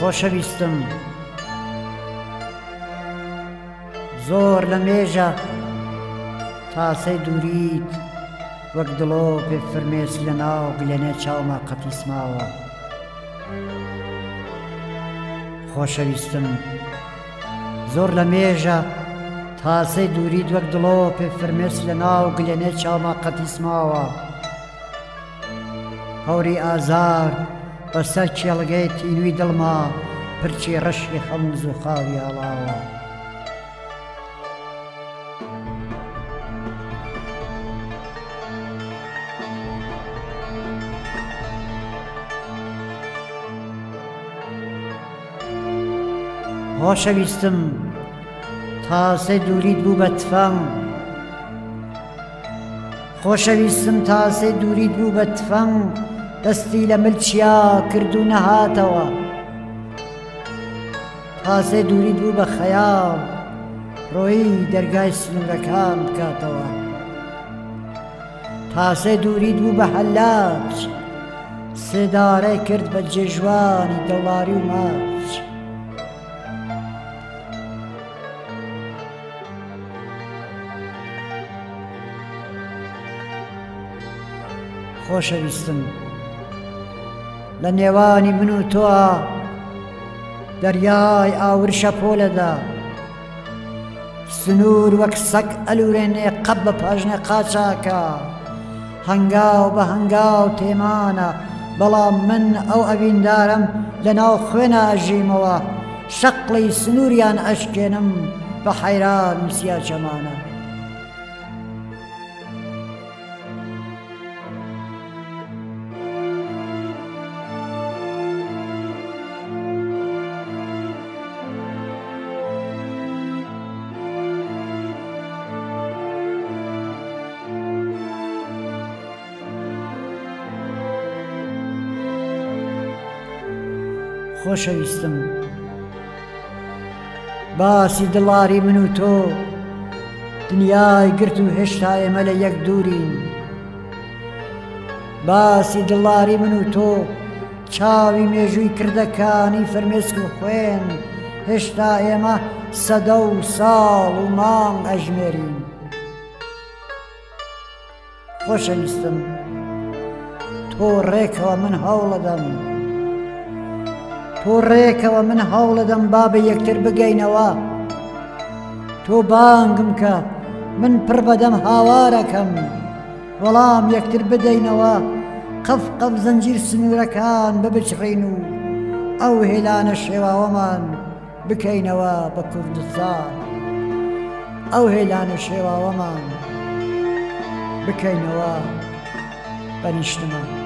خۆشەویستم زۆر لە مێژە تاسەی دووریت وەک دڵۆ پێ فرمێس لە ناو گلێنێ چاومە قەتیسماوە خۆشەویستم زۆر لە مێژە تاسەی دووریت وەک دڵۆ پێ فرمێس لە ناو گلێنێ چاومە قەتیسماوە هەوری ئازار بەسەر کێڵگەی تینووی دڵما پرچی ڕەشی خەمز و خاوی هەڵاوە خۆشەویستم تاسەی دووریت بوو بە تفەنگ خۆشەویستم تاسەی دووریت بوو بە تفەنگ دەستی لە ملچیا کرد و نەهاتەوە تاسەی دووریت بوو بە خەیاڵ ڕۆیی دەرگای سنوورەکان بکاتەوە تاسەی دووریت بوو بە هەلاج سێدارەی کرد بە جێژوانی دڵداری و ماچ خۆشەویستم لە نێوانی من و تۆە دەریای ئاورشە پۆلەدا سنوور وەک سەگ ئەلوورێنێ قەب بە پاژنێ قاچاکە هەنگاو بە هەنگاو تێمانە بەڵام من ئەو ئەویندارم لە ناو خوێنە ئەژیمەوە شەقڵی سنووریان ئەشکێنم بە حەیران وسیا چەمانە خۆشەویستم باسی دڵاری من و تۆ دنیای گرت و هێشتا ئێمە لە یەک دوورین باسی دڵاری من و تۆ چاوی مێژووی کردەکانی فەرمێسک و خوێن هێشتا ئێمە سەدە و ساڵ و مانگ ئەژمێرین خۆشەویستم تۆ ڕێکەوە من هەوڵەدەم تۆ ڕێکەوە من هەوڵەدەم با بە یەکتر بگەینەوە تۆ بانگم کە من پڕ بەدەم هاوارەکەم وەڵام یەکتر بدەینەوە قەف قەف زەنجیر سنوورەکان ببچڕین و ئەو هێلانە شێواوەمان بکەینەوە بە کوردستان ئەو هێلانە شێواوەمان بکەینەوە بە نیشتمان